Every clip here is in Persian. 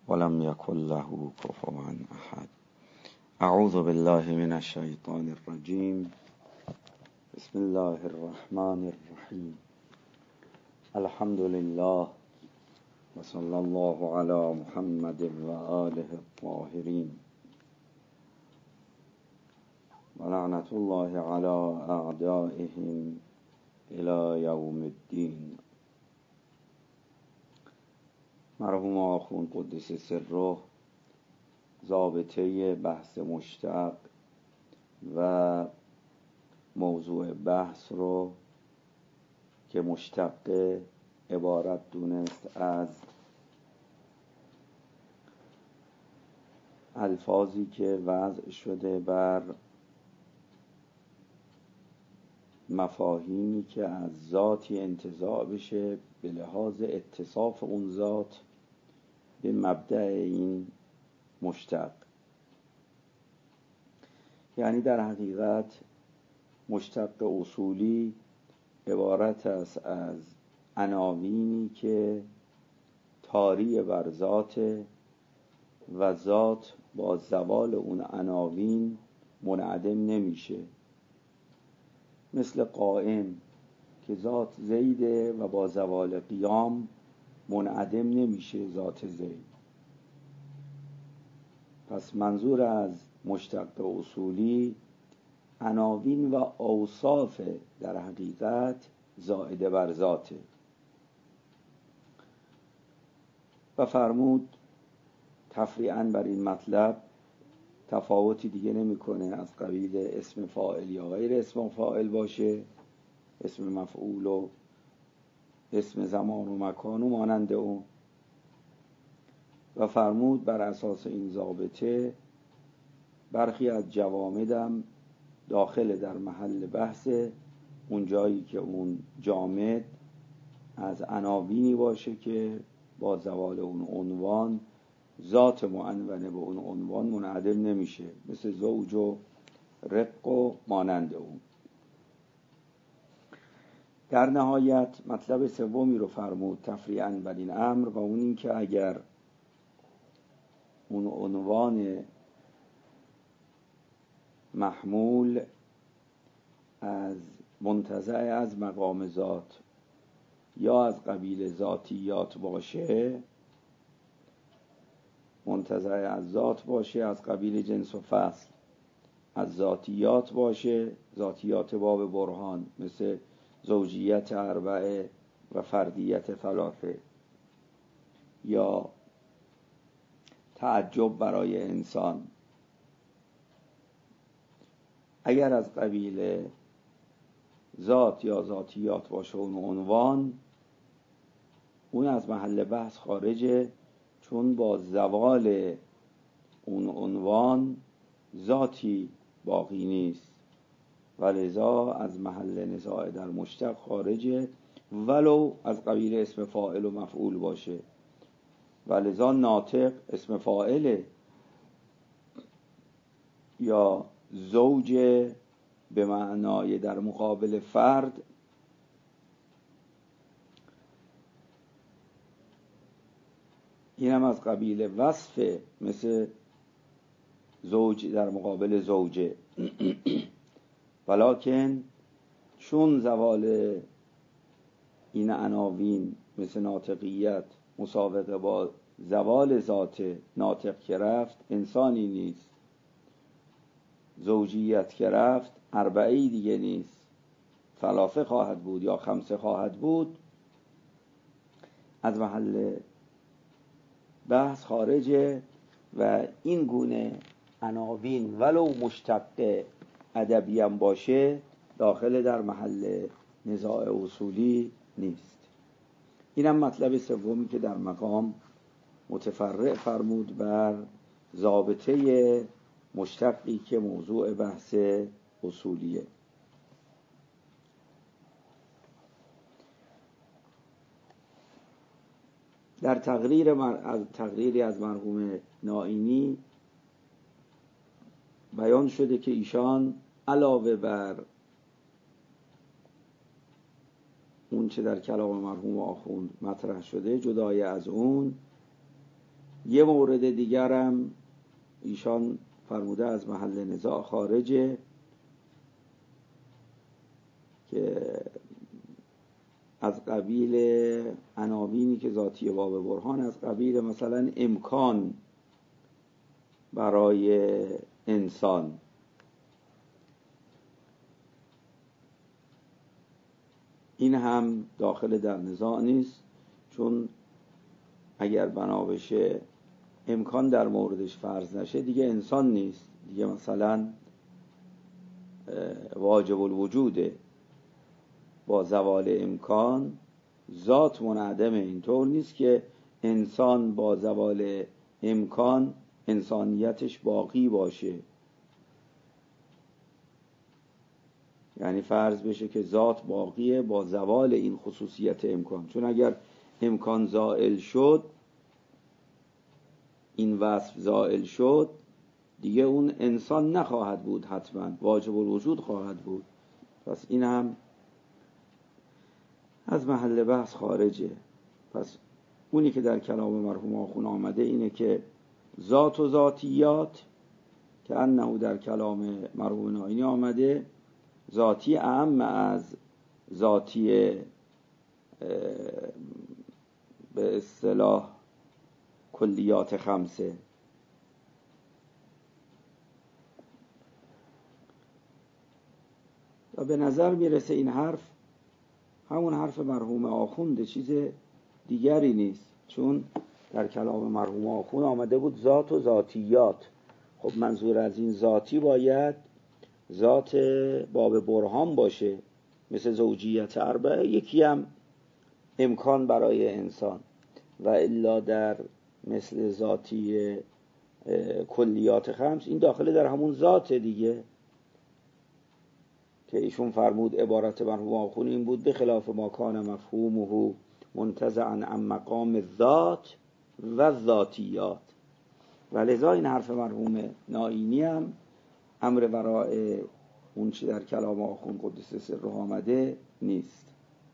ولم يكن له كفوا أحد. اعوذ بالله من الشیطان الرجیم. بسم الله الرحمن الرحیم. الحمد لله و صلی الله علی محمد و آله الطاهرین و لعنت الله علی اعدائهم الی یوم الدین. مرحوم آخوند قدس سره ضابطه بحث مشتق و موضوع بحث رو که مشتق عبارت دونست از الفاظی که وضع شده بر مفاهیمی که از ذاتی انتزاع بشه به لحاظ اتصاف اون ذات به مبدأ این مشتق. یعنی در حقیقت مشتق اصولی عبارت است از عناوینی که طاری بر ذات و ذات با زوال اون عناوین منعدم نمیشه. مثل قائم که ذات زیده و با زوال قیام منعدم نمیشه ذات زید. پس منظور از مشتق اصولی عناوین و اوصاف در حقیقت زائده بر ذاته. و فرمود تفریعاً بر این مطلب تفاوتی دیگه نمیکنه از قبیل اسم فاعل یا غیر اسم فاعل باشه، اسم مفعول و اسم زمان و مکان و مانند اون. و فرمود بر اساس این ضابطه برخی از جوامدم داخل در محل بحث اون جایی که اون جامد از عناوینی باشه که با زوال اون عنوان ذات معنونه به اون عنوان منعدم نمیشه، مثل زوج و رق و مانند اون. در نهایت مطلب سومی رو فرمود تفریعاً بر این امر، و اون این که اگر اون عنوان محمول از منتزع از مقام ذات یا از قبیل ذاتیات باشه، منتزع از ذات باشه، از قبیل جنس و فصل، از ذاتیات باشه، ذاتیات باب برهان مثل زوجیت اربعه و فردیت ثلاثه، یا تعجب برای انسان، اگر از قبیل ذات یا ذاتیات باشه اون عنوان، اون از محل بحث خارجه، چون با زوال اون عنوان ذاتی باقی نیست و لذا از محل نزاع در مشتق خارجه، ولو از قبیل اسم فاعل و مفعول باشه. و لذا ناطق اسم فاعله، یا زوج به معنای در مقابل فرد اینم از قبیل وصف، مثل زوج در مقابل زوجه. ولکن چون زوال این عناوین مثل ناطقیت مسابقه با زوال ذات ناطق که رفت انسانی نیست، زوجیت که رفت اربعه‌ای دیگه نیست، ثلاثه خواهد بود یا خمسه خواهد بود، از محل بحث خارجه. و این گونه عناوین ولو مشتق ادبی هم باشه داخل در محل نزاع اصولی نیست. اینم مطلب سومی که در مقام متفرع فرمود بر ضابطه مشتقی که موضوع بحث اصولیه. در تقریری از مرحوم نائینی بیان شده که ایشان علاوه بر اون چه در کلام مرحوم آخوند مطرح شده، جدای از اون یه مورد دیگرم ایشان فرموده از محل نزاع خارجه که از قبیل عناوینی که ذاتی باب برهان، از قبیل مثلا امکان برای انسان. این هم داخل در نزاع نیست، چون اگر بنا بشه امکان در موردش فرض نشه دیگه انسان نیست، دیگه مثلا واجب الوجوده. با زوال امکان ذات منعدمه. اینطور نیست که انسان با زوال امکان انسانیتش باقی باشه. یعنی فرض بشه که ذات باقیه با زوال این خصوصیت امکان، چون اگر امکان زائل شد، این وصف زائل شد، دیگه اون انسان نخواهد بود، حتما واجب الوجود خواهد بود. پس این هم از محل بحث خارجه. پس اونی که در کلام مرحوم آخوند آمده اینه که ذات و ذاتیات که انه در کلام مرحوم نائینی آمده ذاتی اعم از ذاتی به اصطلاح کلیات خمسه. و به نظر میرسه این حرف همون حرف مرحوم آخونده، چیز دیگری نیست، چون در کلام مرحوم آخوند آمده بود ذات و ذاتیات. خب منظور از این ذاتی باید ذات باب برهان باشه، مثل زوجیت اربعه، یکی هم امکان برای انسان، و الا در مثل ذاتی کلیات خمس این داخله در همون ذات دیگه که ایشون فرمود. عبارت مرحوم آخوند این بود به خلاف ما کان مفهومه منتزعا عن مقام الذات و ذاتیات. و لذا این حرف مرحوم نائینی هم امر برای اون چی در کلام آخوند قدس سره آمده نیست.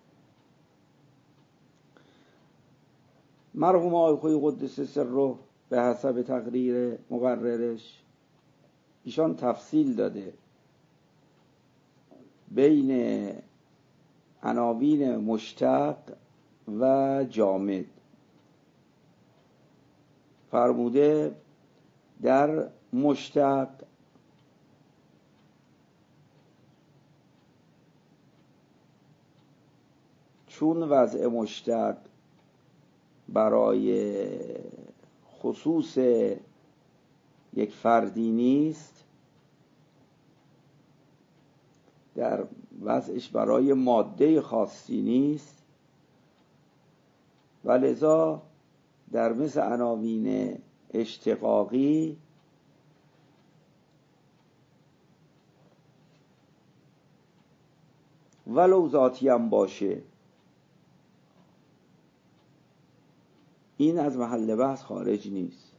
مرحوم آخوند قدس سره به حسب تقریر مقررش ایشان تفصیل داده بین عناوین مشتق و جامد. فرموده در مشتق چون وضع مشتق برای خصوص یک فردی نیست، در وضعش برای ماده خاصی نیست، و لذا در مثل عناوین اشتقاقی ولو ذاتی هم باشه این از محل بحث خارج نیست.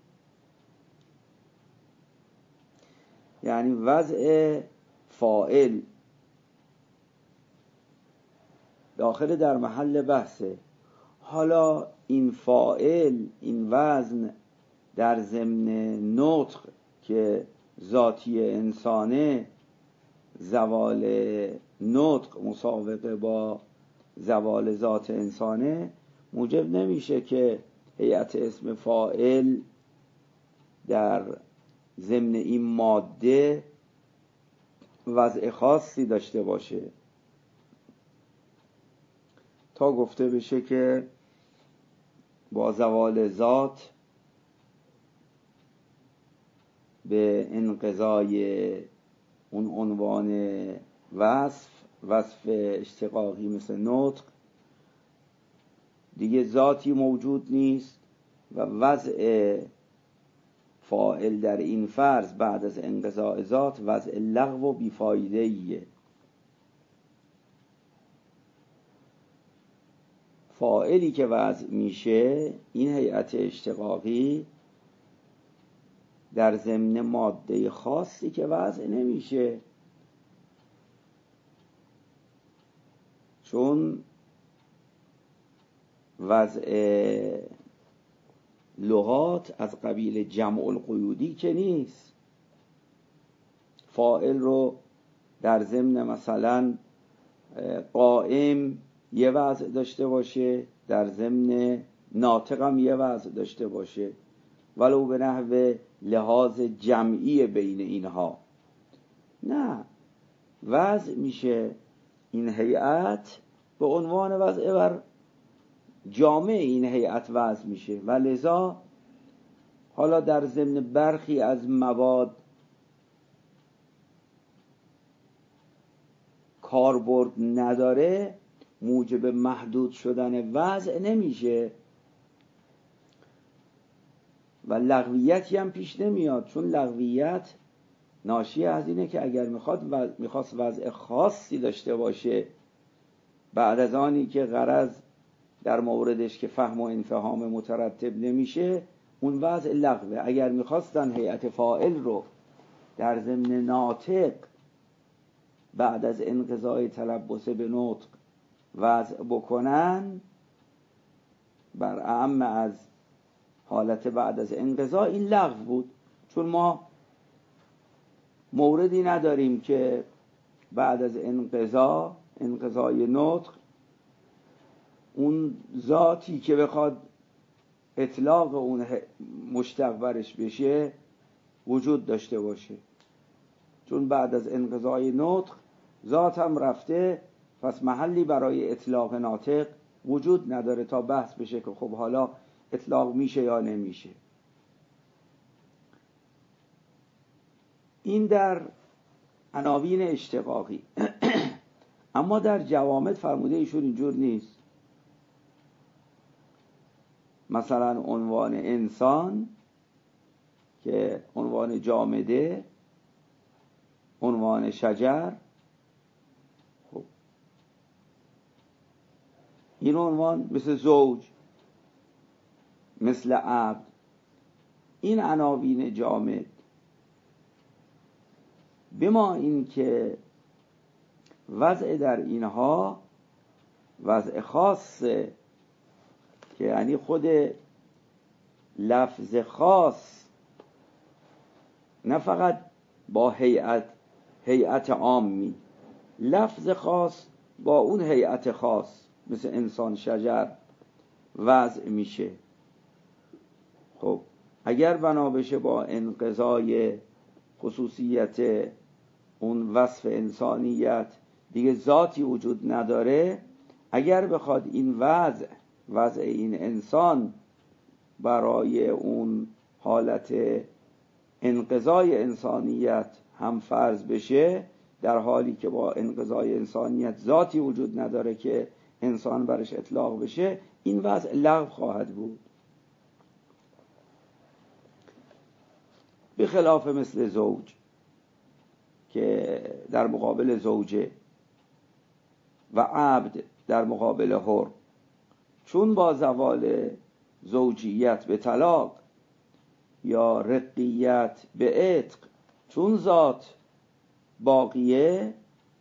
یعنی وضع فاعل داخل در محل بحثه. حالا این فاعل، این وزن در ضمن نطق که ذاتی انسانه، زوال نطق مساوقه با زوال ذات انسانه، موجب نمیشه که هیئت اسم فاعل در ضمن این ماده وضع خاصی داشته باشه، تا گفته بشه که با زوال ذات به انقضای اون عنوان وصف اشتقاقی مثل نطق دیگه ذاتی موجود نیست و وضع فاعل در این فرض بعد از انقضاء ذات وضع لغو و بیفایده‌ایه. فاعلی که وضع میشه این هیئت اشتقاقی در ضمن ماده خاصی که وضع نمیشه، چون وضع لغات از قبیل جمع القیودی که نیست. فاعل رو در ضمن مثلا قائم یه وضع داشته باشه، در ضمن ناطق هم یه وضع داشته باشه، ولو به نحو لحاظ جمعی بین اینها. نه، وضع میشه این هیئت به عنوان وضع بر جامع این هیئت وضع میشه و لذا حالا در ضمن برخی از مواد کاربرد نداره، موجب محدود شدن وضع نمیشه و لغویتی هم پیش نمیاد، چون لغویت ناشی از اینه که اگر میخواست وضع خاصی داشته باشه بعد از آنی که غرض در موردش که فهم و انفهام مترتب نمیشه، اون وضع لغوه. اگر میخواستن هیئت فاعل رو در ضمن ناطق بعد از انقضای تلبس به نطق وضع بکنن بر اعم از حالت بعد از انقضا، این لغو بود، چون ما موردی نداریم که بعد از انقضای نطق اون ذاتی که بخواد اطلاق اون مشتق برش بشه وجود داشته باشه، چون بعد از انقضای نطق ذات هم رفته، پس محلی برای اطلاق ناطق وجود نداره تا بحث بشه که خب حالا اطلاق میشه یا نمیشه. این در عناوین اشتقاقی. اما در جوامد فرموده ایشون اینجور نیست. مثلا عنوان انسان که عنوان جامده، عنوان شجر، خب این عنوان مثل زوج، مثل عبد، این عناوین جامد، بما این که وضع در اینها وضع خاصه که یعنی خود لفظ خاص نه فقط با هیئت عامی، لفظ خاص با اون هیئت خاص مثل انسان، شجر وضع میشه. خب اگر بنا بشه با انقضای خصوصیت اون وصف انسانیت دیگه ذاتی وجود نداره، اگر بخواد این وضع این انسان برای اون حالت انقضای انسانیت هم فرض بشه، در حالی که با انقضای انسانیت ذاتی وجود نداره که انسان برش اطلاق بشه، این وضع لغو خواهد بود. به خلاف مثل زوج که در مقابل زوجه و عبد در مقابل حر، چون با زوال زوجیت به طلاق یا رقیت به عتق، چون ذات باقیه،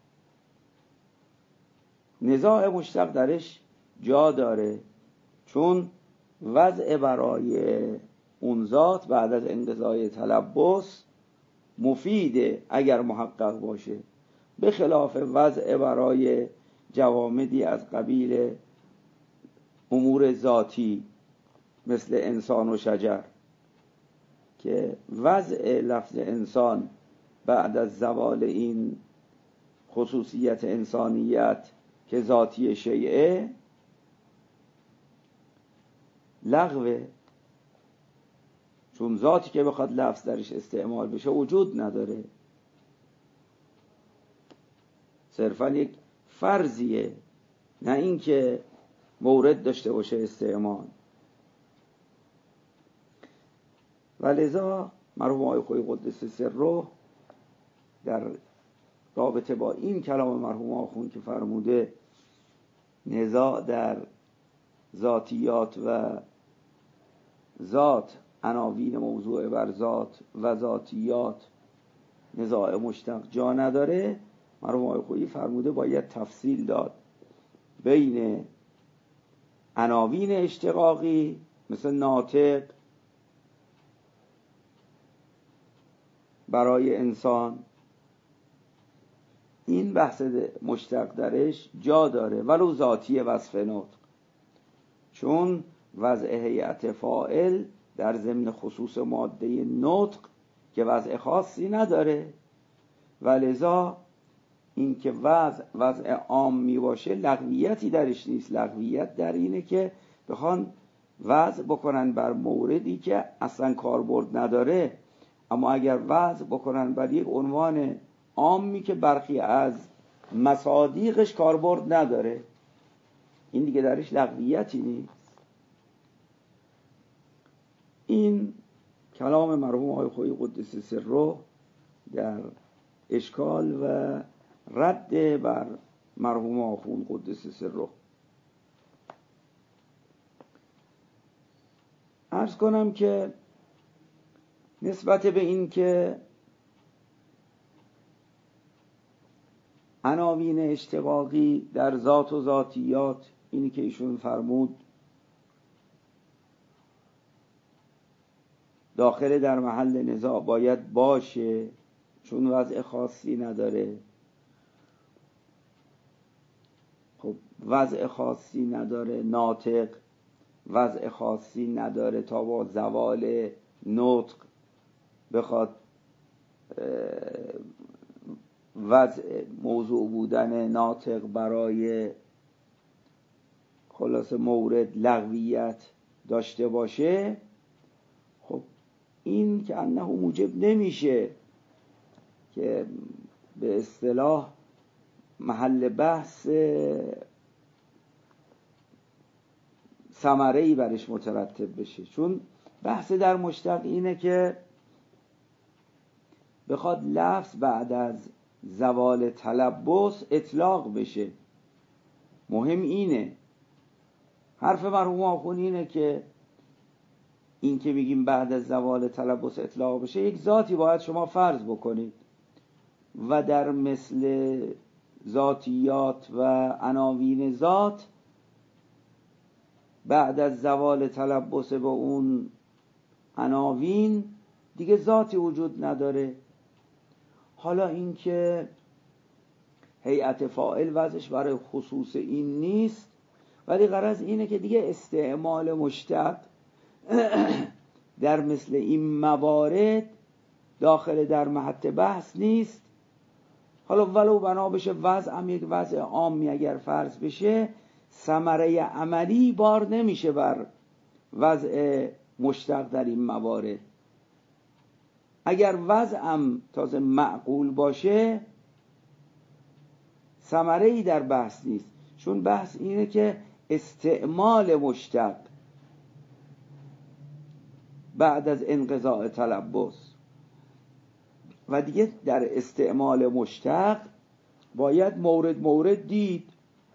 نزاع مشتق درش جا داره، چون وضع برای اون ذات بعد از انقضای تلبس مفیده اگر محقق باشه، به خلاف وضع برای جوامدی از قبیل امور ذاتی مثل انسان و شجر که وضع لفظ انسان بعد از زوال این خصوصیت انسانیت که ذاتی شیعه لغوه، چون ذاتی که بخواد لفظ درش استعمال بشه وجود نداره، صرفا یک فرضیه، نه اینکه مورد داشته باشه استعمال. ولذا مرحوم آقای خویی قدس سره در رابطه با این کلام مرحوم آخوند که فرموده نزاع در ذاتیات و ذات، عناوین موضوع بر ذات و ذاتیات نزاع مشتق جا نداره، مرحوم آقای خویی فرموده باید تفصیل داد بین عناوین اشتقاقی مثل ناطق، برای انسان، این بحث مشتق درش جا داره ولو ذاتی وصف نطق، چون وضع هیئت فاعل در ضمن خصوص ماده نطق که وضع خاصی نداره و لذا این که وضع عام می باشه لغویتی درش نیست. لغویت در اینه که بخوان وضع بکنن بر موردی که اصلا کاربرد نداره، اما اگر وضع بکنن بر یک عنوان عامی که برخی از مصادیقش کاربرد نداره، این دیگه درش لغویتی نیست. این کلام مرحوم آقای خویی قدس سره در اشکال و رد بر مرحوم آخوند قدس سره. عرض کنم که نسبت به این که عناوین اشتقاقی در ذات و ذاتیات، اینی که ایشون فرمود داخل در محل نزاع باید باشه چون وضع خاصی نداره. خب وضع خاصی نداره، ناطق وضع خاصی نداره تا با زوال نطق بخواد وضع موضوع بودن ناطق برای خلاص مورد لغویت داشته باشه. خب این که انه موجب نمیشه که به اصطلاح محل بحث ثمره‌ای برش مترتب بشه، چون بحث در مشتق اینه که بخواد لفظ بعد از زوال تلبس اطلاق بشه. مهم اینه، حرف مرحوم آخوند اینه که این که میگیم بعد از زوال تلبس اطلاق بشه، یک ذاتی باید شما فرض بکنید و در مثل ذاتیات و عناوین ذات بعد از زوال تلبس با اون عناوین دیگه ذاتی وجود نداره. حالا این که هیئت فاعل وضعش برای خصوص این نیست، ولی غرض اینه که دیگه استعمال مشتق در مثل این موارد داخل در محط بحث نیست. حالا ولو بنا بشه وضع هم یک وضع عامی اگر فرض بشه، ثمره عملی بار نمیشه بر وضع مشتق در این موارد. اگر وضع هم تازه معقول باشه ثمره‌ای در بحث نیست، چون بحث اینه که استعمال مشتق بعد از انقضاء تلبس و دیگه در استعمال مشتق باید مورد دید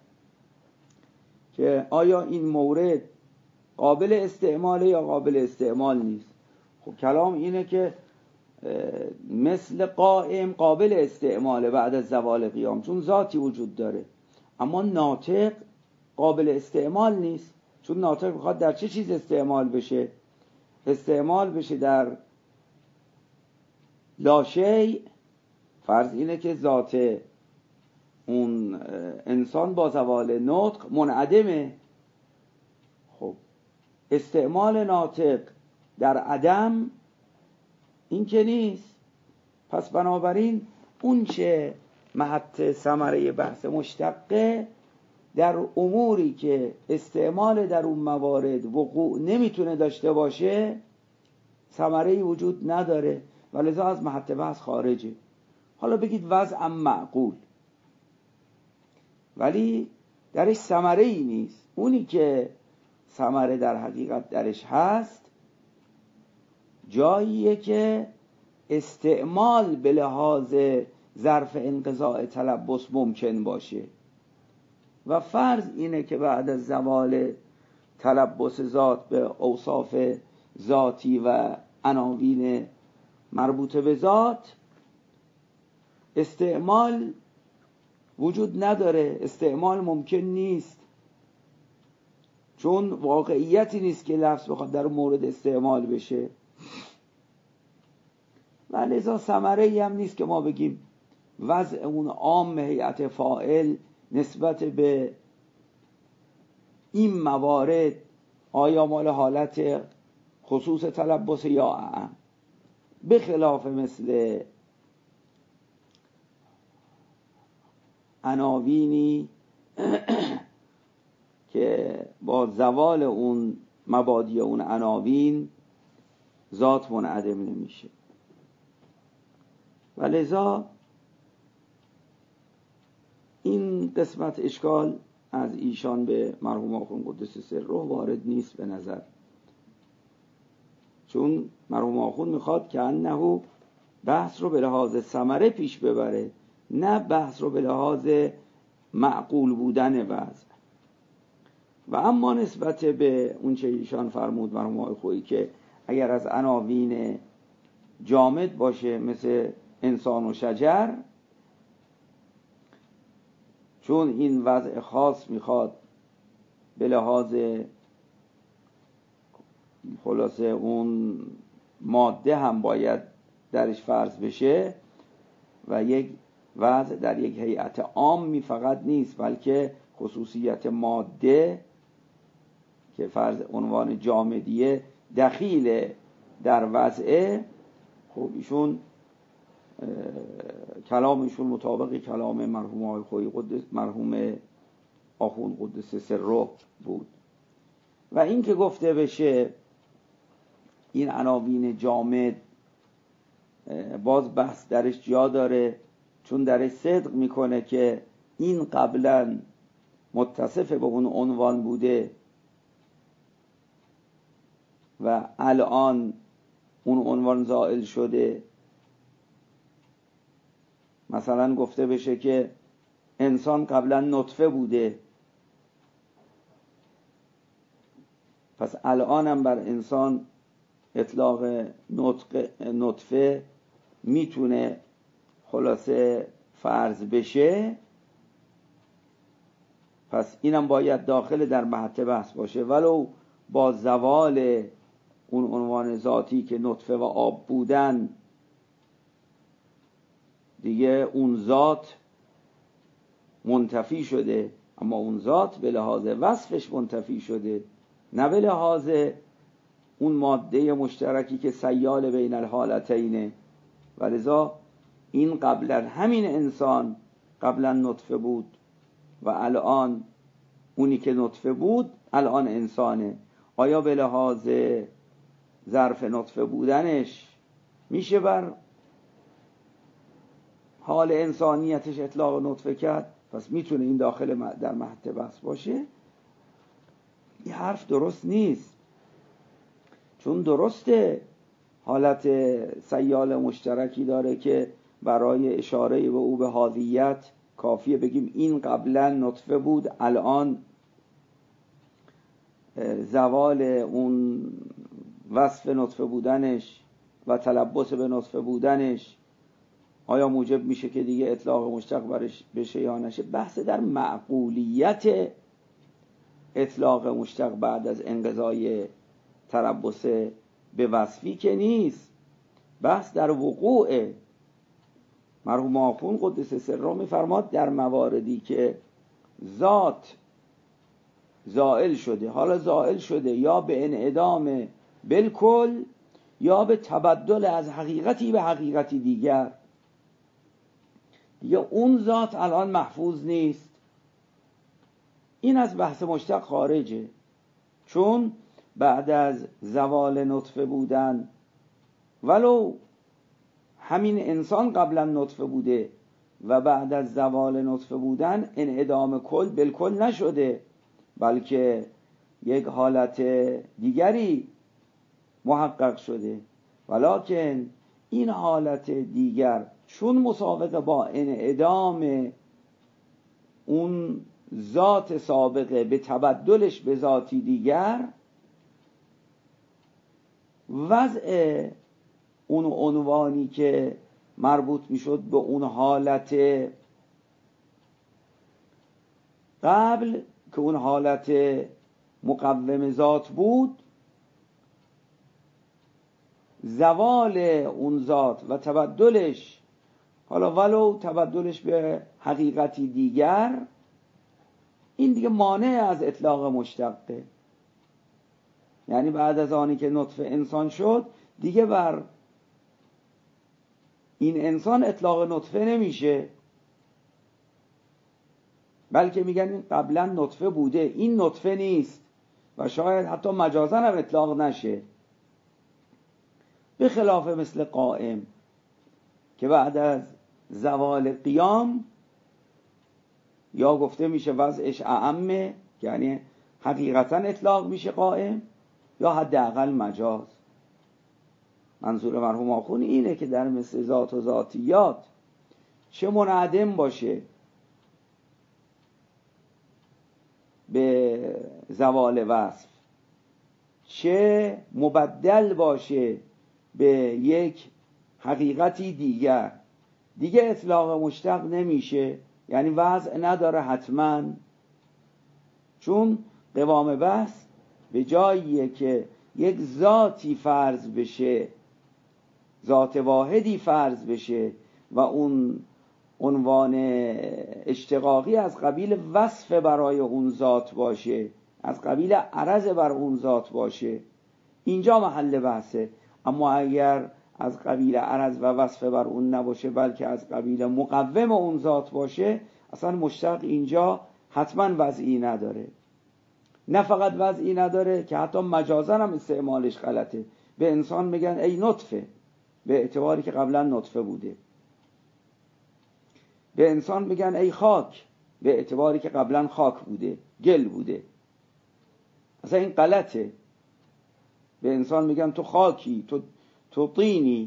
که آیا این مورد قابل استعماله یا قابل استعمال نیست. خب کلام اینه که مثل قائم قابل استعماله بعد از زوال قیام چون ذاتی وجود داره، اما ناطق قابل استعمال نیست، چون ناطق بخواد در چه چیز استعمال بشه؟ استعمال بشه در لاشی. فرض اینه که ذات اون انسان با زوال نطق منعدمه. خب استعمال ناطق در عدم این که نیست. پس بنابراین اون چه محط ثمره بحث مشتقه در اموری که استعمال در اون موارد وقوع نمیتونه داشته باشه ثمره‌ای وجود نداره و لذا از محط بحث خارجه. حالا بگید وضع معقول ولی درش ثمره‌ای نیست. اونی که ثمره در حقیقت درش هست جاییه که استعمال به لحاظ ظرف انقضاء تلبس ممکن باشه و فرض اینه که بعد از زوال تلبس ذات به اوصاف ذاتی و عناوین مربوطه به ذات استعمال وجود نداره، استعمال ممکن نیست، چون واقعیتی نیست که لفظ بخواد در مورد استعمال بشه. و لذا ثمره‌ای هم نیست که ما بگیم وضع اون عام هیئت فاعل نسبت به این موارد آیا مال حالت خصوص تلبس یا عام، به خلاف مثل عناوینی که با زوال اون مبادی اون عناوین ذات منعدم نمیشه. و لذا این قسمت اشکال از ایشان به مرحوم آخوند قدس سره وارد نیست به نظر، چون مرحوم آخوند میخواد که انه بحث رو به لحاظ ثمره پیش ببره، نه بحث رو به لحاظ معقول بودن وضع. و اما نسبت به اون چه ایشان فرمود مرحوم آقای خویی که اگر از عناوین جامد باشه مثل انسان و شجر، چون این وضع خاص میخواد به لحاظ خلاصه اون ماده هم باید درش فرض بشه و یک وضع در یک هیئت عامی فقط نیست بلکه خصوصیت ماده که فرض عنوان جامدیه دخیل در وضعه. خب ایشون کلامشون مطابق کلام مرحوم آقای خویی مرحوم آخوند قدس سره بود. و این که گفته بشه این عناوین جامد باز بحث درش جا داره، چون درش صدق میکنه که این قبلا متصف به اون عنوان بوده و الان اون عنوان زائل شده. مثلا گفته بشه که انسان قبلا نطفه بوده، پس الان هم بر انسان اطلاق نطفه میتونه خلاصه فرض بشه، پس اینم باید داخل در محط بحث باشه ولو با زوال اون عنوان ذاتی که نطفه و آب بودن دیگه اون ذات منتفی شده، اما اون ذات به لحاظ وصفش منتفی شده، نه به لحاظ اون ماده مشترکی که سیال بین الحالتینه. و لذا این قبلا همین انسان قبلا نطفه بود و الان اونی که نطفه بود الان انسانه. آیا به لحاظ ظرف نطفه بودنش میشه بر حال انسانیتش اطلاق نطفه کرد؟ پس میتونه این داخل در محط بحث باشه؟ این حرف درست نیست، چون درسته حالت سیال مشترکی داره که برای اشاره به او به حاضیت کافیه بگیم این قبلا نطفه بود الان زوال اون وصف نطفه بودنش و تلبس به نطفه بودنش آیا موجب میشه که دیگه اطلاق مشتق برش بشه یا نشه؟ بحث در معقولیت اطلاق مشتق بعد از انقضای تلبس به وصفی که نیست، بحث در وقوع. مرحوم آخوند قدس سره میفرماد در مواردی که ذات زائل شده، حالا زائل شده یا به انعدام بالکل یا به تبدل از حقیقتی به حقیقتی دیگر، دیگه اون ذات الان محفوظ نیست، این از بحث مشتق خارجه. چون بعد از زوال نطفه بودن ولو همین انسان قبلا نطفه بوده و بعد از زوال نطفه بودن انعدام کل بالکل نشده بلکه یک حالت دیگری محقق شده، ولکن این حالت دیگر چون مسابقه با انعدام اون ذات سابقه به تبدلش به ذاتی دیگر، وضع اون عنوانی که مربوط میشد به اون حالت قبل که اون حالت مقوم ذات بود، زوال اون ذات و تبدلش، حالا ولو تبدلش به حقیقتی دیگر، این دیگه مانع از اطلاق مشتقه. یعنی بعد از آنی که نطفه انسان شد دیگه بر این انسان اطلاق نطفه نمیشه، بلکه میگن این قبلا نطفه بوده، این نطفه نیست و شاید حتی مجازاً هم اطلاق نشه. به خلاف مثل قائم که بعد از زوال قیام یا گفته میشه وضعش اعمه، یعنی حقیقتا اطلاق میشه قائم، یا حداقل مجاز. منظور مرحوم آخوند اینه که در مثل ذات و ذاتیات چه منعدم باشه به زوال وصف، چه مبدل باشه به یک حقیقتی دیگر، دیگه اطلاق مشتق نمیشه، یعنی وضع نداره حتما. چون قوام بحث به جاییه که یک ذاتی فرض بشه، ذات واحدی فرض بشه و اون عنوان اشتقاقی از قبیل وصف برای اون ذات باشه، از قبیل عرض بر اون ذات باشه، اینجا محل بحثه. اما اگر از قبیل عرض و وصف بر اون نباشه بلکه از قبیل مقوم اون ذات باشه، اصلا مشتق اینجا حتما وضعی نداره. نه فقط وضعی نداره که حتی مجازاً هم استعمالش غلطه. به انسان میگن ای نطفه، به اعتباری که قبلا نطفه بوده. به انسان میگن ای خاک، به اعتباری که قبلا خاک بوده، گل بوده. اصلا این غلطه. به انسان میگن تو خاکی، تو طینی،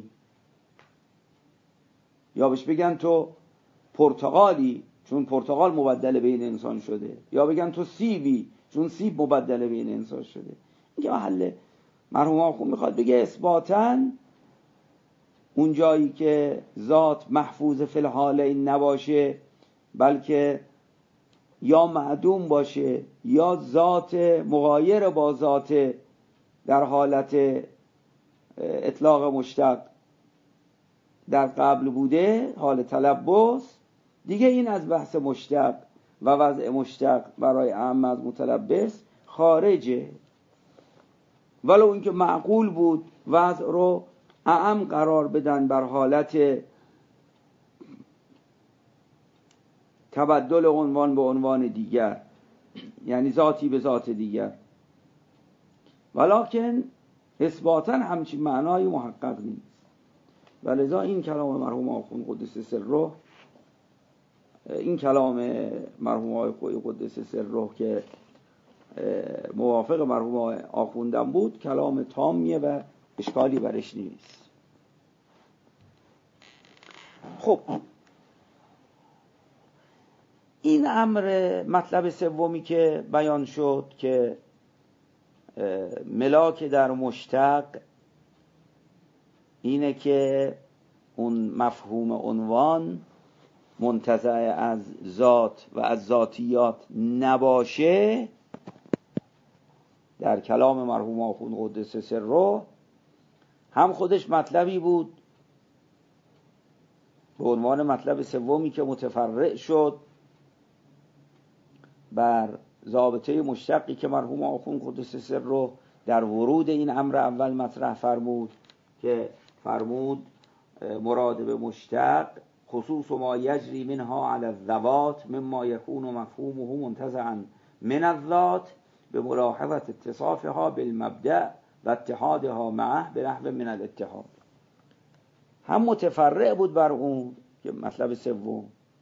یا بهش بگن تو پرتقالی چون پرتقال مبدل به این انسان شده، یا بگن تو سیبی چون سیب مبدل به این انسان شده. این که محل مرحوم آخوند میخواد بگه اثباتاً اون جایی که ذات محفوظ فی الحال این نباشه، بلکه یا معدوم باشه یا ذات مغایر با ذات در حالت اطلاق مشتق در قبل بوده، حال تلبس، دیگه این از بحث مشتق و وضع مشتق برای اعم از متلبس خارجه. ولو اینکه معقول بود وضع رو اعم قرار بدن بر حالت تبدل عنوان به عنوان دیگر، یعنی ذاتی به ذات دیگر، ولکن اثباتا همچین معنای محقق نیست. ولذا این کلام مرحوم آخوند قدس سره، این کلام مرحوم آقای قدس سره که موافق مرحوم آخوندم بود، کلام تامیه و اشکالی برش نیست. خب این امر مطلب سومی که بیان شد که ملاک در مشتق اینه که اون مفهوم عنوان منتزع از ذات و از ذاتیات نباشه. در کلام مرحوم آخوند قدس سره هم خودش مطلبی بود به عنوان مطلب سومی که متفرع شد بر ضابطه مشتقی که مرحوم آخوند قدس سره در ورود این امر اول مطرح فرمود، که فرمود مراد به مشتق خصوص ما یجری منها علی الذوات مما یکون مفهومه منتزعا من الذات به ملاحظه اتصافها بالمبدأ و اتحادها معه به نحو من الاتحاد. هم متفرع بود بر اون که مطلب سوم،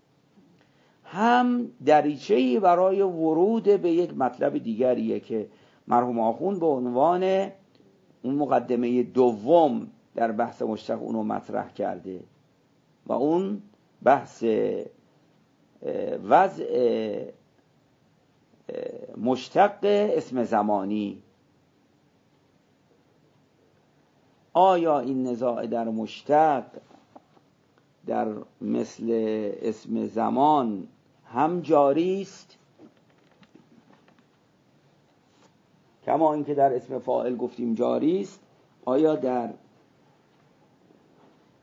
هم دریچه‌ای برای ورود به یک مطلب دیگریه که مرحوم آخوند به عنوان اون مقدمه دوم در بحث مشتق اونو مطرح کرده و اون بحث وضع مشتق اسم زمانی. آیا این نزاع در مشتق در مثل اسم زمان هم جاری است کما اینکه در اسم فاعل گفتیم جاری است؟ آیا در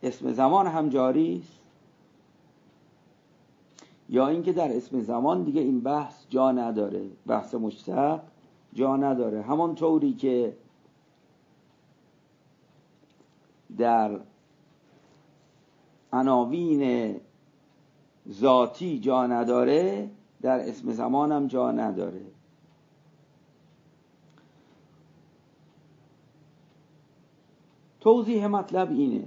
اسم زمان هم جاری است، یا اینکه در اسم زمان دیگه این بحث جا نداره، بحث مشتق جا نداره. همانطوری که در عناوین ذاتی جا نداره، در اسم زمان هم جا نداره. توضیح مطلب اینه،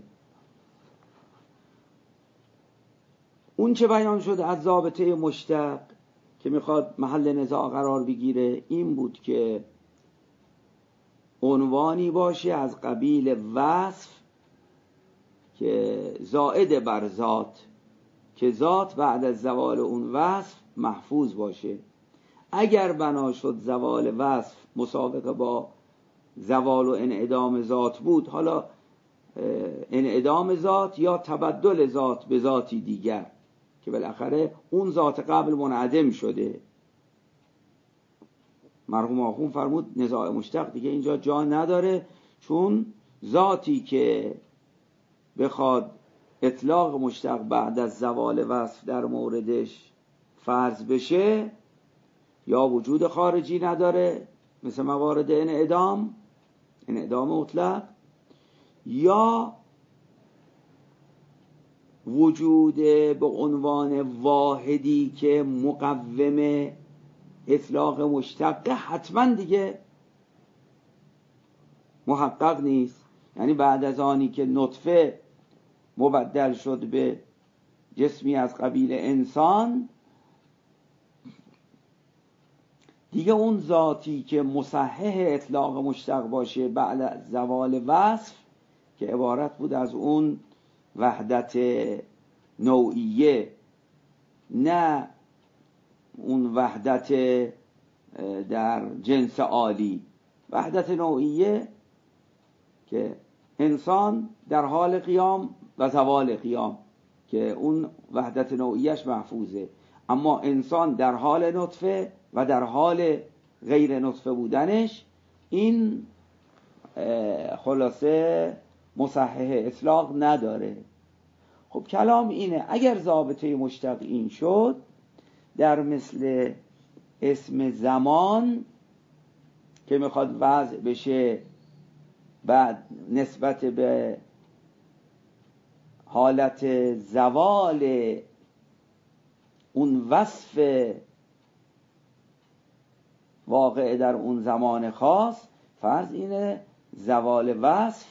اون چه بیان شد از ضابطه مشتق که میخواد محل نزاع قرار بگیره این بود که عنوانی باشه از قبیل وصف که زائد بر ذات، که ذات بعد از زوال اون وصف محفوظ باشه. اگر بنا شد زوال وصف مسابقه با زوال و انعدام ذات بود، حالا انعدام ذات یا تبدل ذات به ذاتی دیگر که بالاخره اون ذات قبل منعدم شده، مرحوم آخوند فرمود نزاع مشتق دیگه اینجا جا نداره، چون ذاتی که بخواد اطلاق مشتق بعد از زوال وصف در موردش فرض بشه یا وجود خارجی نداره مثل موارد انعدام مطلق، یا وجود به عنوان واحدی که مقوم اطلاق مشتق حتما دیگه محقق نیست. یعنی بعد از آنی که نطفه مبدل شد به جسمی از قبیل انسان، دیگه اون ذاتی که مصحح اطلاق مشتق باشه بعد از زوال وصف که عبارت بود از اون وحدت نوعیه، نه اون وحدت در جنس عالی، وحدت نوعیه که انسان در حال قیام و زوال قیام که اون وحدت نوعیش محفوظه، اما انسان در حال نطفه و در حال غیر نطفه بودنش این خلاصه مصحح اطلاق نداره. خب کلام اینه اگر ضابطه مشتق این شد، در مثل اسم زمان که میخواد وضع بشه بعد نسبت به حالت زوال اون وصف واقع در اون زمان خاص، فرض اینه زوال وصف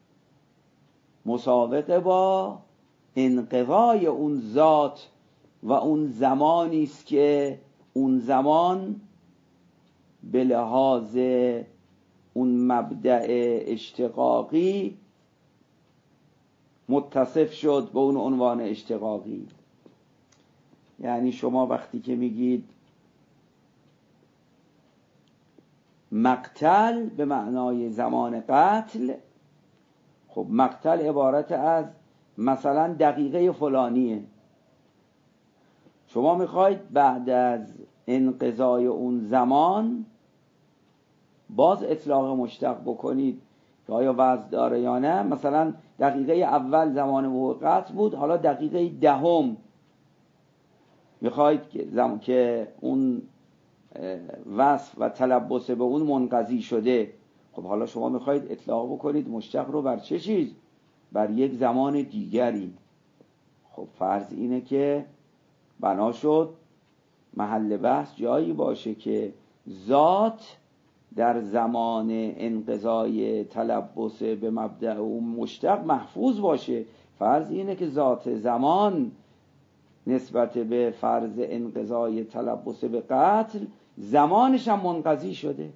مسابقه با انقضای اون ذات و اون زمانی است که اون زمان به لحاظ اون مبدأ اشتقاقی متصف شد به اون عنوان اشتقاقی. یعنی شما وقتی که میگید مقتل به معنای زمان قتل، خب مقتل عبارت از مثلا دقیقه فلانیه، شما میخواید بعد از انقضای اون زمان باز اطلاق مشتق بکنید که آیا وضع داره یا نه. مثلا دقیقه اول زمان وقوع قتل بود، حالا دقیقه دهم میخواید که اون وصف و تلبس به اون منقضی شده، خب حالا شما میخواید اطلاق بکنید مشتق رو بر چه چیز؟ بر یک زمان دیگری. خب فرض اینه که بنا شد محل بحث جایی باشه که ذات در زمان انقضای تلبس به مبدأ اون مشتق محفوظ باشه. فرض اینه که ذات زمان نسبت به فرض انقضای تلبس به قتل زمانش هم منقضی شده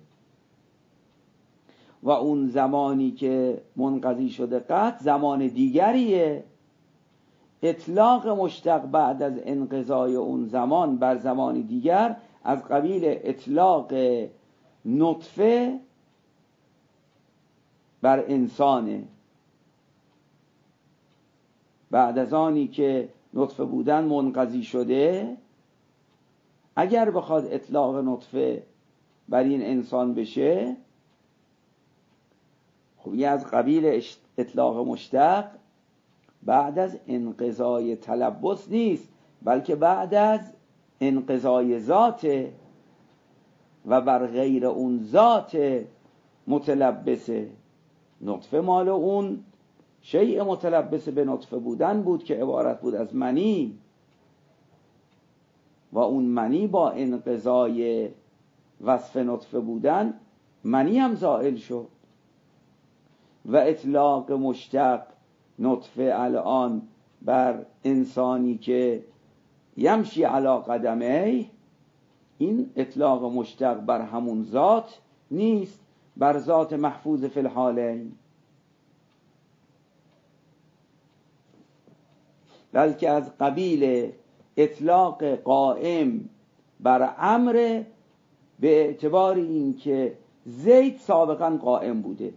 و اون زمانی که منقضی شده قتل زمان دیگریه. اطلاق مشتق بعد از انقضای اون زمان بر زمان دیگر از قبیل اطلاق نطفه بر انسانه. بعد از آنی که نطفه بودن منقضی شده، اگر بخواد اطلاق نطفه بر این انسان بشه، خب یه از قبیل اطلاق مشتق بعد از انقضای تلبس نیست، بلکه بعد از انقضای ذاته و بر غیر اون ذات متلبسه. نطفه مال اون شیء متلبس به نطفه بودن بود که عبارت بود از منی، و اون منی با انقضای وصف نطفه بودن منی هم زائل شد. و اطلاق مشتق نطفه الان بر انسانی که یمشی علی قدمه، این اطلاق مشتق بر همون ذات نیست، بر ذات محفوظ فی الحالین، بلکه از قبیل اطلاق قائم بر امر به اعتبار این که زید سابقا قائم بوده.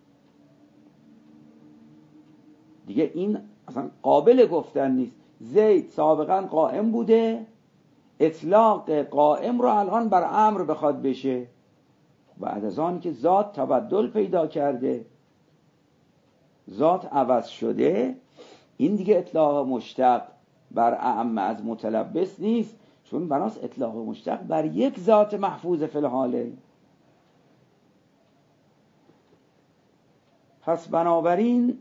دیگه این اصلا قابل گفتن نیست. زید سابقا قائم بوده، اطلاق قائم رو الان بر امر بخواد بشه، بعد از آن که ذات تبدل پیدا کرده، ذات عوض شده، این دیگه اطلاق مشتق بر اعم از متلبس نیست، چون بناس اطلاق مشتق بر یک ذات محفوظ فی الحاله. پس بنابراین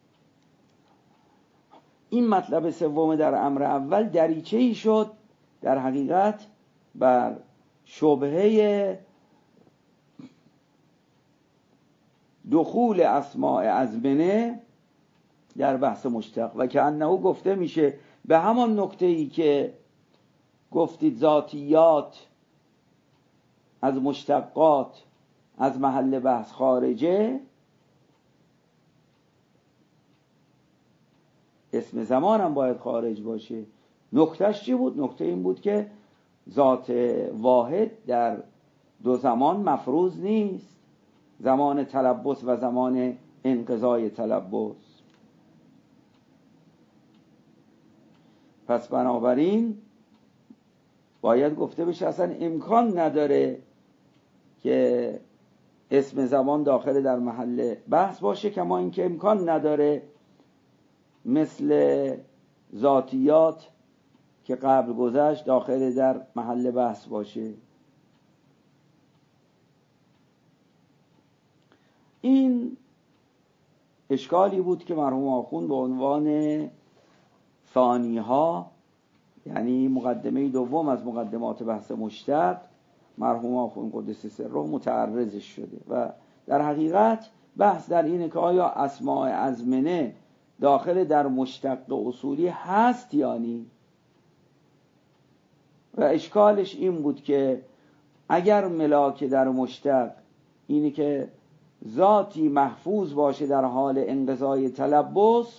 این مطلب سوم در امر اول دریچه‌ای شد در حقیقت بر شبهه دخول اسماء ازمنه در بحث مشتق، و که انه گفته میشه به همان نکته‌ای که گفتید ذاتیات از مشتقات از محل بحث خارجه، اسم زمان هم باید خارج باشه. نکتهش چی بود؟ نکته این بود که ذات واحد در دو زمان مفروض نیست، زمان تلبس و زمان انقضای تلبس. پس بنابراین باید گفته بشه اصلا امکان نداره که اسم زمان داخل در محل بحث باشه، کما اینکه امکان نداره مثل ذاتیات که قبل گذشت داخل در محل بحث باشه. این اشکالی بود که مرحوم آخوند به عنوان ثانیها، یعنی مقدمه دوم از مقدمات بحث مشتق، مرحوم آخوند قدس سره متعرضش شده. و در حقیقت بحث در اینه که آیا اسماء ازمنه داخل در مشتق اصولی هست یا نی. و اشکالش این بود که اگر ملاک در مشتق اینه که ذاتی محفوظ باشه در حال انقضای تلبس،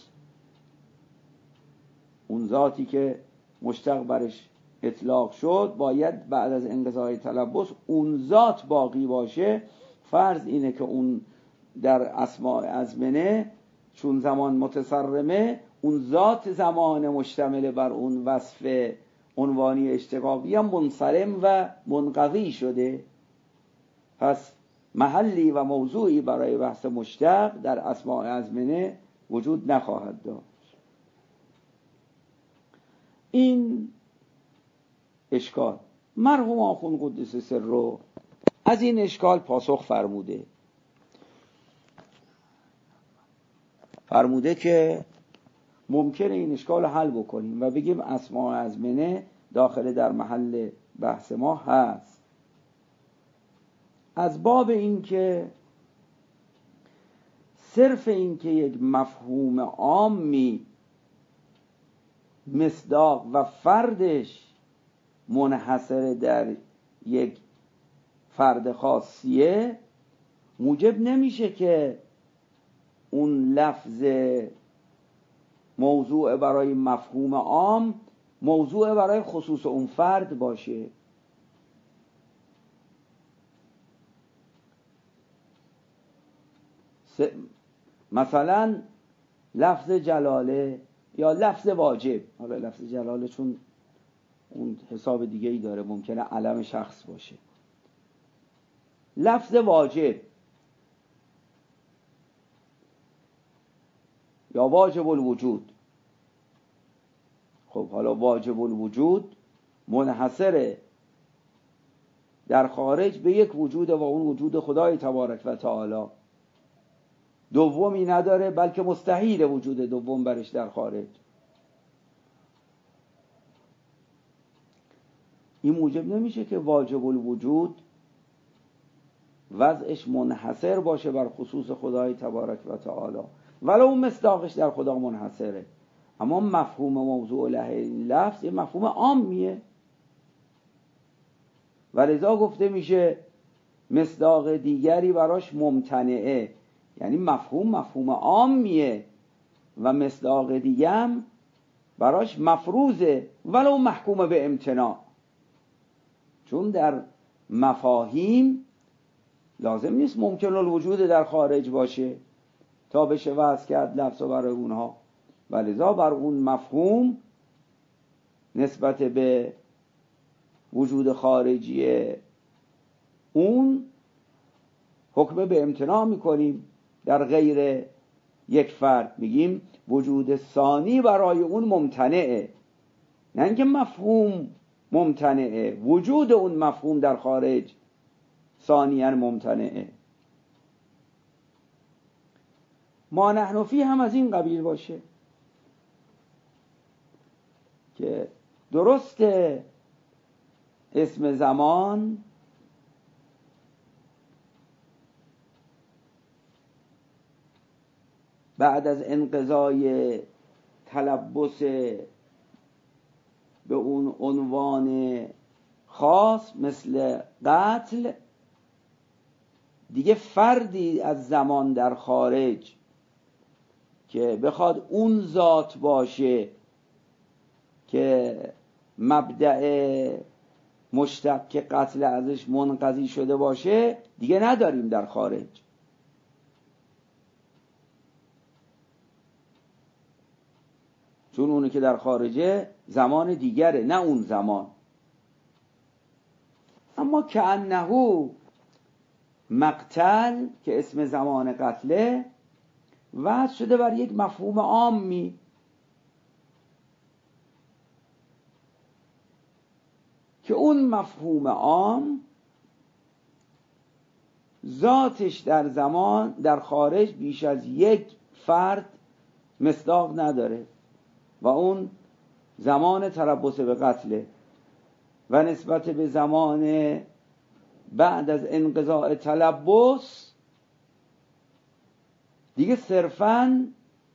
اون ذاتی که مشتق برش اطلاق شد باید بعد از انقضای تلبس اون ذات باقی باشه. فرض اینه که اون در اسماء ازمنه چون زمان متصرمه، اون ذات زمان مشتمل بر اون وصف عنوانی اشتقاقی هم منصرم و منقضی شده. پس محلی و موضوعی برای بحث مشتق در اسماء ازمنه وجود نخواهد داشت. این اشکال مرحوم آخوند قدس سره از این اشکال پاسخ فرموده که ممکنه این اشکال رو حل بکنیم و بگیم اسماء ازمنه داخل در محل بحث ما هست، از باب این که صرف این که یک مفهوم عامی مصداق و فردش منحصر در یک فرد خاصیه، موجب نمیشه که اون لفظ موضوع برای مفهوم عام موضوع برای خصوص اون فرد باشه. مثلا لفظ جلاله یا لفظ واجب، حالا لفظ جلاله چون اون حساب دیگه ای داره، ممکنه علم شخص باشه. لفظ واجب یا واجب الوجود، خب حالا واجب الوجود منحصره در خارج به یک وجود و اون وجود خدای تبارک و تعالی، دومی نداره، بلکه مستحیل وجود دوم برش در خارج. این موجب نمیشه که واجب الوجود وضعش منحصر باشه بر خصوص خدای تبارک و تعالی، ولو مصداقش در خدا منحصره. اما مفهوم موضوع له این لفظ یه مفهوم عامیه و لذا گفته میشه مصداق دیگری براش ممتنعه، یعنی مفهوم عامیه و مصداق دیگم براش مفروضه ولو محکوم به امتناع. چون در مفاهیم لازم نیست ممکن الوجود در خارج باشه تا بشه وضع کرد لفظ برای اونها، و لذا بر اون مفهوم نسبت به وجود خارجی اون حکم به امتناع میکنیم. در غیر یک فرد میگیم وجود ثانی برای اون ممتنعه، نه اینکه مفهوم ممتنعه، وجود اون مفهوم در خارج ثانیاً ممتنعه. ما نحن فی هم از این قبیل باشه که درست اسم زمان بعد از انقضای تلبس به اون عنوان خاص مثل قتل، دیگه فردی از زمان در خارج که بخواد اون ذات باشه که مبدأ مشتق قتل ازش منقضی شده باشه دیگه نداریم در خارج. چون اونی که در خارجه زمان دیگره، نه اون زمان. اما کأنه مقتل که اسم زمان قتله وضع شده بر یک مفهوم عامی که اون مفهوم عام ذاتش در زمان در خارج بیش از یک فرد مصداق نداره و اون زمان تلبس به قتله و نسبت به زمان بعد از انقضاء تلبس دیگه صرفاً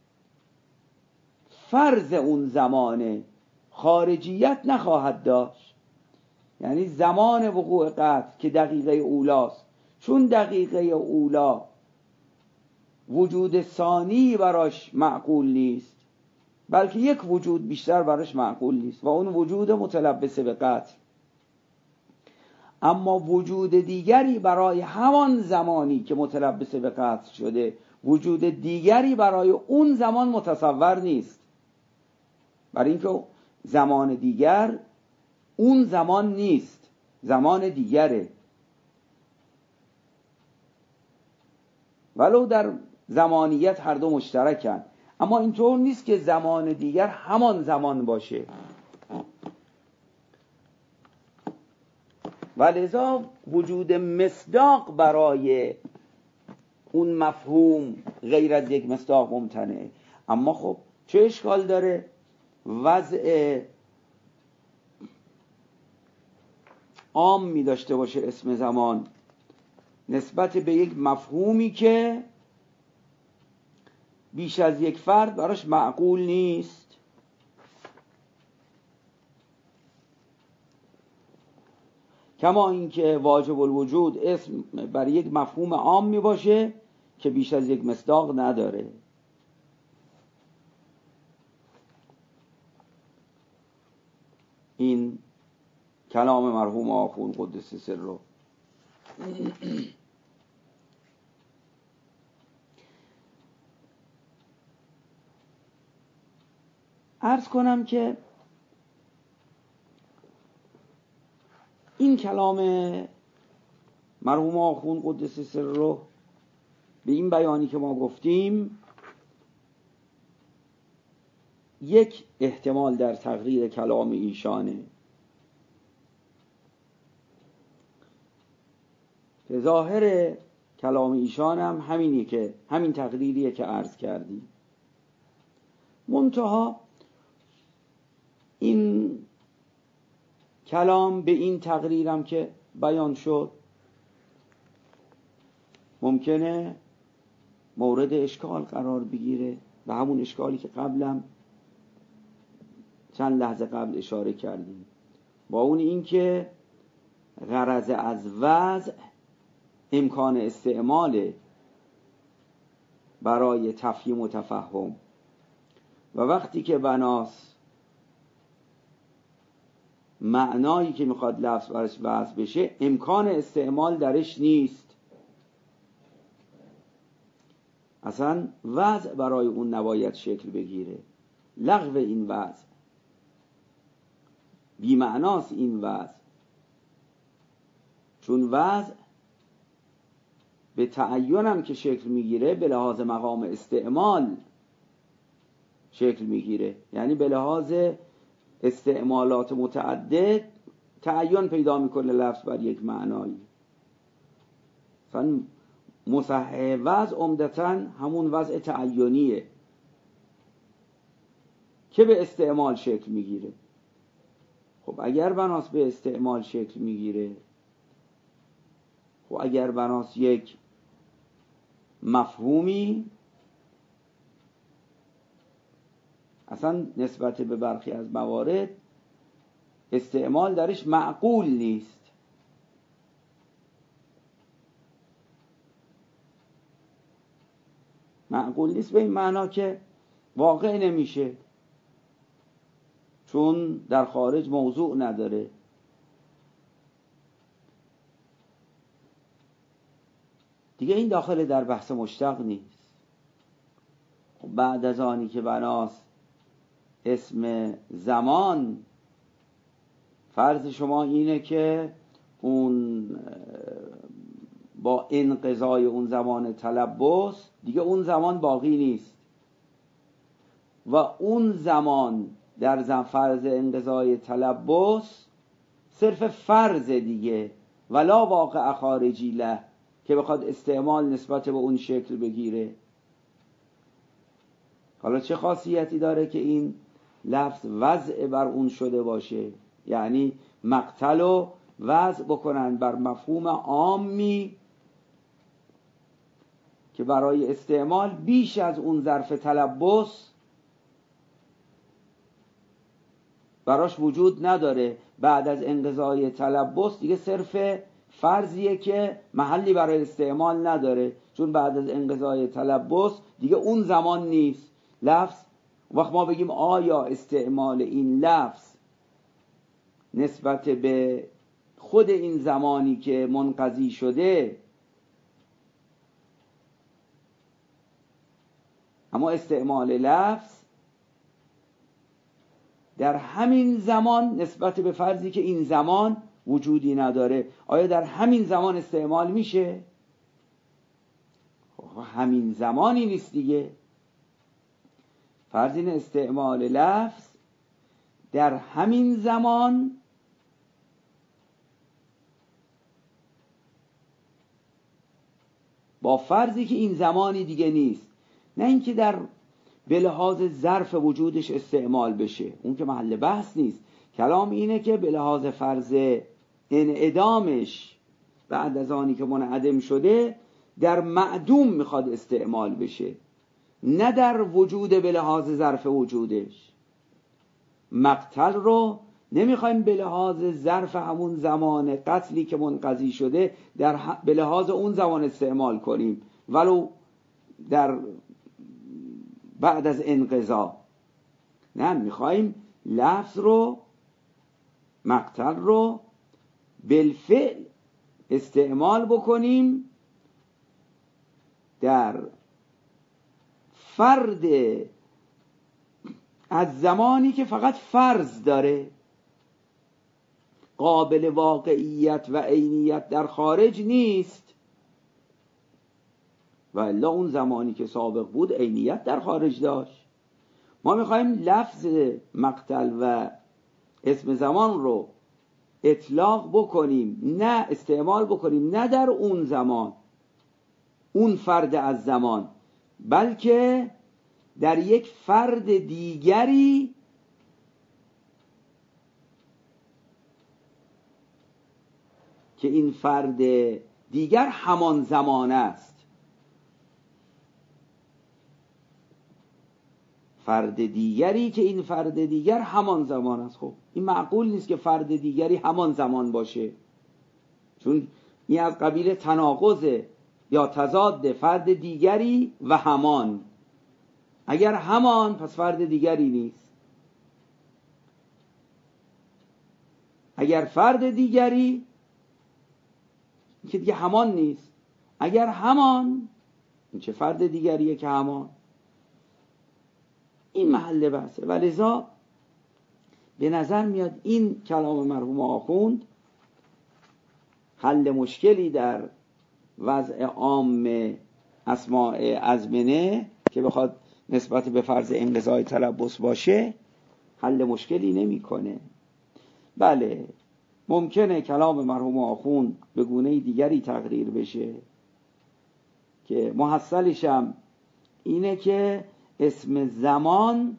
فرض اون زمانه خارجیت نخواهد داشت. یعنی زمان وقوع قتل که دقیقه اولاست، چون دقیقه اولا وجود ثانی براش معقول نیست، بلکه یک وجود بیشتر براش معقول نیست و اون وجود متلبس به قتل. اما وجود دیگری برای همان زمانی که متلبس به قتل شده، وجود دیگری برای اون زمان متصور نیست، برای اینکه زمان دیگر اون زمان نیست، زمان دیگره. ولو در زمانیت هر دو مشترکن، اما اینطور نیست که زمان دیگر همان زمان باشه. و لذا وجود مصداق برای اون مفهوم غیر از یک مصداق ممتنعه. اما خب چه اشکال داره وضع عام می داشته باشه اسم زمان نسبت به یک مفهومی که بیش از یک فرد براش معقول نیست؟ کما اینکه واجب الوجود اسم برای یک مفهوم عام می باشه که بیش از یک مصداق نداره. این کلام مرحوم آخوند قدس سره. عرض کنم که این کلام مرحوم آخوند قدس سره به این بیانی که ما گفتیم یک احتمال در تقریر کلام ایشانه که ظاهر کلام ایشان هم همینی که همین تقریریه که عرض کردیم. منتها این کلام به این تقریرم که بیان شد ممکنه مورد اشکال قرار بگیره، به همون اشکالی که قبلم چند لحظه قبل اشاره کردیم، با اون این که غرض از وضع امکان استعماله برای تفهیم و تفهم، و وقتی که بناس معنایی که میخواد لفظ برش وضع بشه امکان استعمال درش نیست، اصلا وضع برای اون نباید شکل بگیره، لغو این وضع، بی معناست این وضع، چون وضع به تعینم که شکل میگیره به لحاظ مقام استعمال شکل میگیره، یعنی به لحاظ استعمالات متعدد تعین پیدا میکنه لفظ بر یک معنایی. مثلا مصحح وضع عمدتاً همون وضع تعینیه که به استعمال شکل میگیره. خب اگر بناس به استعمال شکل میگیره، خب اگر بناس یک مفهومی اصلا نسبت به برخی از موارد استعمال درش معقول نیست، معقول نیست به این معنا که واقع نمیشه، چون در خارج موضوع نداره. دیگه این داخل در بحث مشتق نیست. بعد از آنی که بناس اسم زمان فرض شما اینه که اون با انقضای اون زمان تلبس دیگه اون زمان باقی نیست و اون زمان در فرض انقضای تلبس صرف فرض دیگه ولا واقع خارجی له که بخواد استعمال نسبت به اون شکل بگیره. حالا چه خاصیتی داره که این لفظ وضع بر اون شده باشه، یعنی مقتل و وضع بکنن بر مفهوم عامی که برای استعمال بیش از اون ظرف تلبس براش وجود نداره. بعد از انقضای تلبس دیگه صرف فرضیه که محلی برای استعمال نداره، چون بعد از انقضای تلبس دیگه اون زمان نیست لفظ. وقت ما بگیم آیا استعمال این لفظ نسبت به خود این زمانی که منقضی شده، اما استعمال لفظ در همین زمان نسبت به فرضی که این زمان وجودی نداره، آیا در همین زمان استعمال میشه؟ همین زمانی نیست دیگه. فرض این استعمال لفظ در همین زمان با فرضی که این زمانی دیگه نیست، نه اینکه در به لحاظ ظرف وجودش استعمال بشه، اون که محل بحث نیست. کلام اینه که به لحاظ فرض انعدامش بعد از آنی که منعدم شده در معدوم میخواد استعمال بشه، نه در وجود به لحاظ ظرف وجودش. مقتل رو نمیخوایم به لحاظ ظرف همون زمان قتلی که منقضی شده به لحاظ اون زمان استعمال کنیم، ولو در بعد از انقضا. نه، میخوایم لفظ رو، مقتل رو بالفعل استعمال بکنیم در فرد از زمانی که فقط فرض داره، قابل واقعیت و عینیت در خارج نیست، و الا اون زمانی که سابق بود عینیت در خارج داشت. ما میخوایم لفظ مقتل و اسم زمان رو اطلاق بکنیم، نه استعمال بکنیم، نه در اون زمان، اون فرد از زمان، بلکه در یک فرد دیگری که این فرد دیگر همان زمان است. فرد دیگری که این فرد دیگر همان زمان است. خب این معقول نیست که فرد دیگری همان زمان باشه، چون این از قبیل تناقضه یا تضاد فرد دیگری و همان. اگر همان پس فرد دیگری نیست، اگر فرد دیگری که دیگه همان نیست، اگر همان این چه فرد دیگریه که همان. این محل بحثه و لذا به نظر میاد این کلام مرحوم آخوند حل مشکلی در وضع عام اسماء ازمنه که بخواد نسبت به فرض انقضای تلبس باشه حل مشکلی نمیکنه. بله ممکنه کلام مرحوم آخوند به گونه دیگری تقریر بشه که محصلش هم اینه که اسم زمان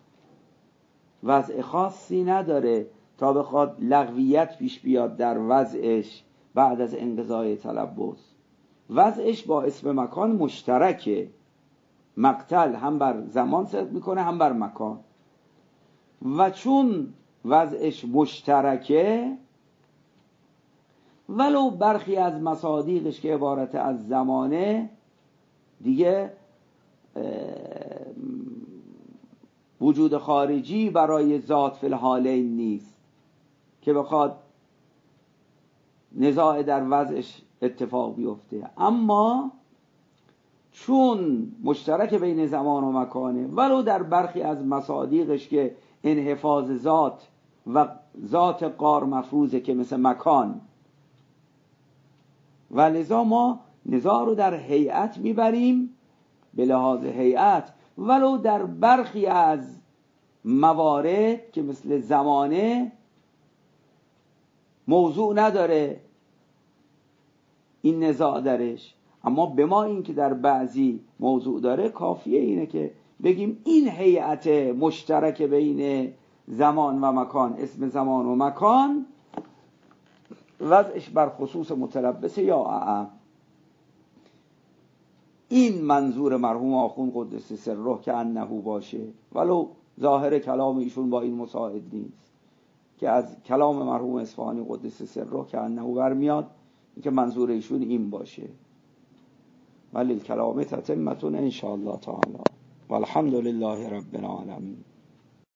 وضع خاصی نداره تا بخواد لغویت پیش بیاد در وضعش بعد از انقضای تلبس. وضعش با اسم مکان مشترکه، مقتل هم بر زمان صدق میکنه هم بر مکان، و چون وضعش مشترکه ولو برخی از مصادیقش که عبارت از زمانه دیگه وجود خارجی برای ذات فی الحالین نیست که بخواد نزاع در وضعش اتفاق بیفته، اما چون مشترک بین زمان و مکانه ولو در برخی از مصادیقش که انحفاظ ذات و ذات قار مفروضه که مثل مکان، و لذا ما نزاع رو در هیئت میبریم به لحاظ هیئت، ولو در برخی از موارد که مثل زمانه موضوع نداره این نزاع درش، اما به ما این که در بعضی موضوع داره کافیه اینه که بگیم این هیئت مشترک بین زمان و مکان، اسم زمان و مکان، وضعش بر خصوص متلبس یا اعم. این منظور مرحوم آخوند قدس سره که انه باشه، ولو ظاهر کلام ایشون با این مساعد نیست که از کلام مرحوم اصفهانی قدس سره که انه برمیاد که منظور ایشون این باشه. ولی الکلام تتمتون ان شاء الله تعالی والحمد لله رب العالمین.